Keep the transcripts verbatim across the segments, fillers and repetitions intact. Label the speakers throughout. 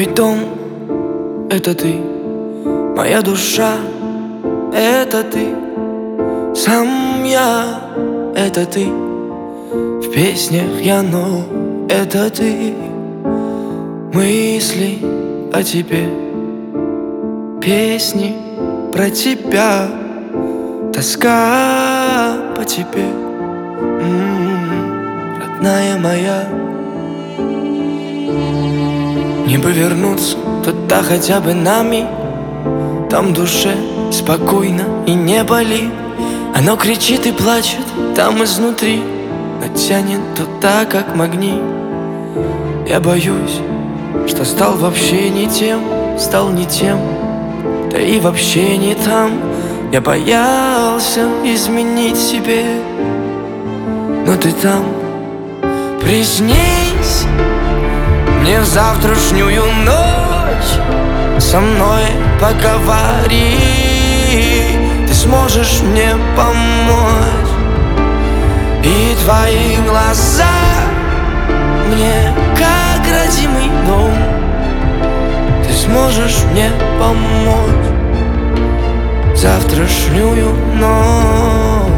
Speaker 1: Мой дом — это ты, моя душа — это ты, сам я — это ты, в песнях я, но это ты. Мысли о тебе, песни про тебя, тоска по тебе, м-м-м, родная моя. Не повернуться туда хотя бы на миг, там в душе спокойно и не болит. Оно кричит и плачет там изнутри, но тянет туда, как магнит. Я боюсь, что стал вообще не тем, стал не тем, да и вообще не там. Я боялся изменить себе, но ты там. Приснись мне в завтрашнюю ночь, со мной поговори, ты сможешь мне помочь. И твои глаза мне как родимый дом, ты сможешь мне помочь завтрашнюю ночь.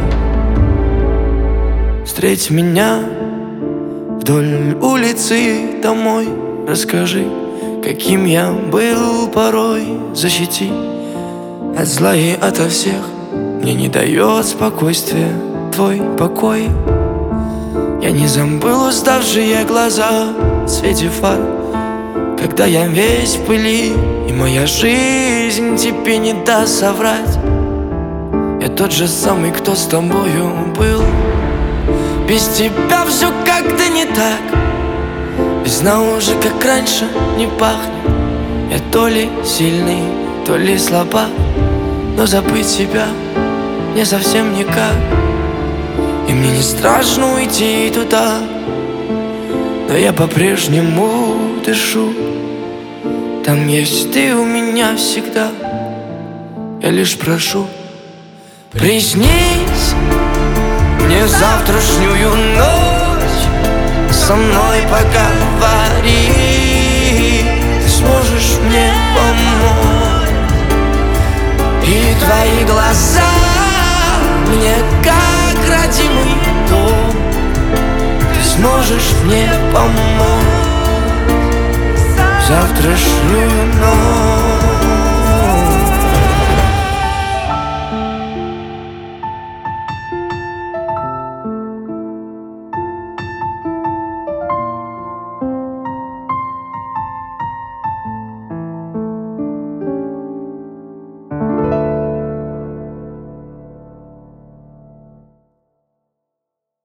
Speaker 1: Встреть меня вдоль улицы домой, расскажи, каким я был порой. Защити от зла и ото всех, мне не дает спокойствия твой покой. Я не забыл уставшие глаза в свете фар, когда я весь в пыли, и моя жизнь тебе не даст соврать. Я тот же самый, кто с тобою был. Без тебя все как-то не так, весна уже как раньше не пахнет. Я то ли сильный, то ли слаба, но забыть себя не совсем никак. И мне не страшно уйти туда, но я по-прежнему дышу. Там есть ты у меня всегда, я лишь прошу. Приснись мне завтрашнюю ночь, со мной поговори, ты сможешь мне помочь. И твои глаза мне как родимый дом, ты сможешь мне помочь завтрашнюю ночь.